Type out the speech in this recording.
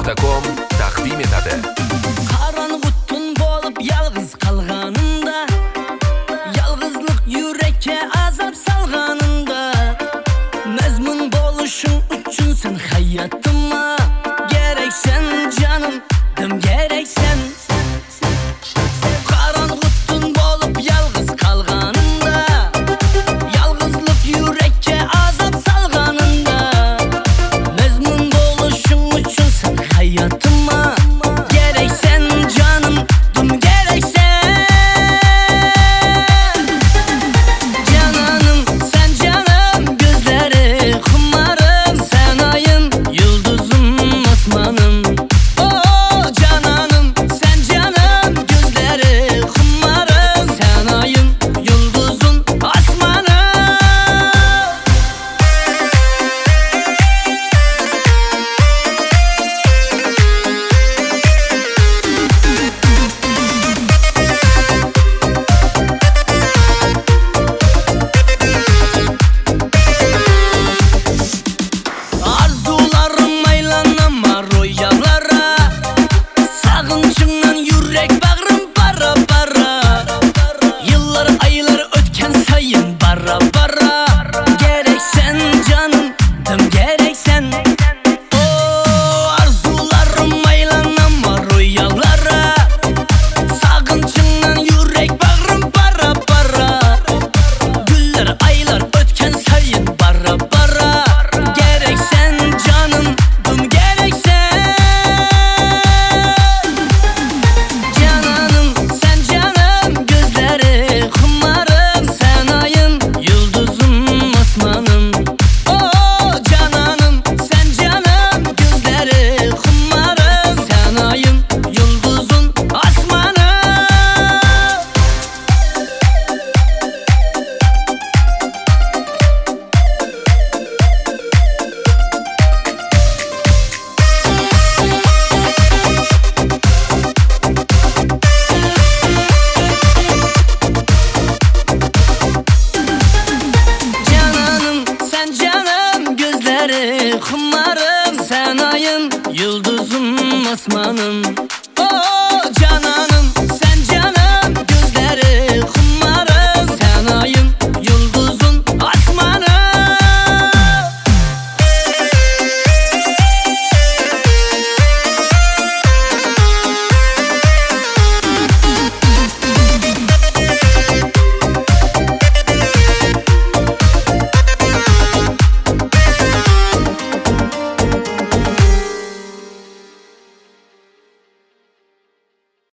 Gmail.com taqdim etadi. Qorong'u tun bo'lib yolg'iz qolganimda, yolg'izlik yurakka azob solganimda, mazmun bo'lishing uchun sen hayotimga gereksan canım, dim gereksan. Qorong'u tun bo'lib yolg'iz qolganimda, yolg'izlik yurakka azob solganimda, mazmun bo'lishing uchun sen hayotimga gereksan canım, dim gereksan. Cananım sen canım, gözleri kumarım, sen ayın yıldızım asmanım. Oh cananım sen canım, gözleri kumarım, sen ayın yıldızın asmanım. Arzularım aylanamar royalara, sağınçımdan yürek bağrım para para. Yıllar aylar ötken sayın bara bara, gereksen canım, dım gereksen. Oh arzularım aylanamar royalara, sağınçımdan yürek bağrım para para. Güller aylar ötken sayın bara bara, gereksen canım, dım gereksen. Cananım sen canım, gözleri kumarım, sen ayın yıldızım asmanım. Oh cananım sen canım, gözleri kumarım, sen ayın yıldızın asmanım. Cananım sen canım, gözleri kumarım, sen ayın yıldızım asmanım.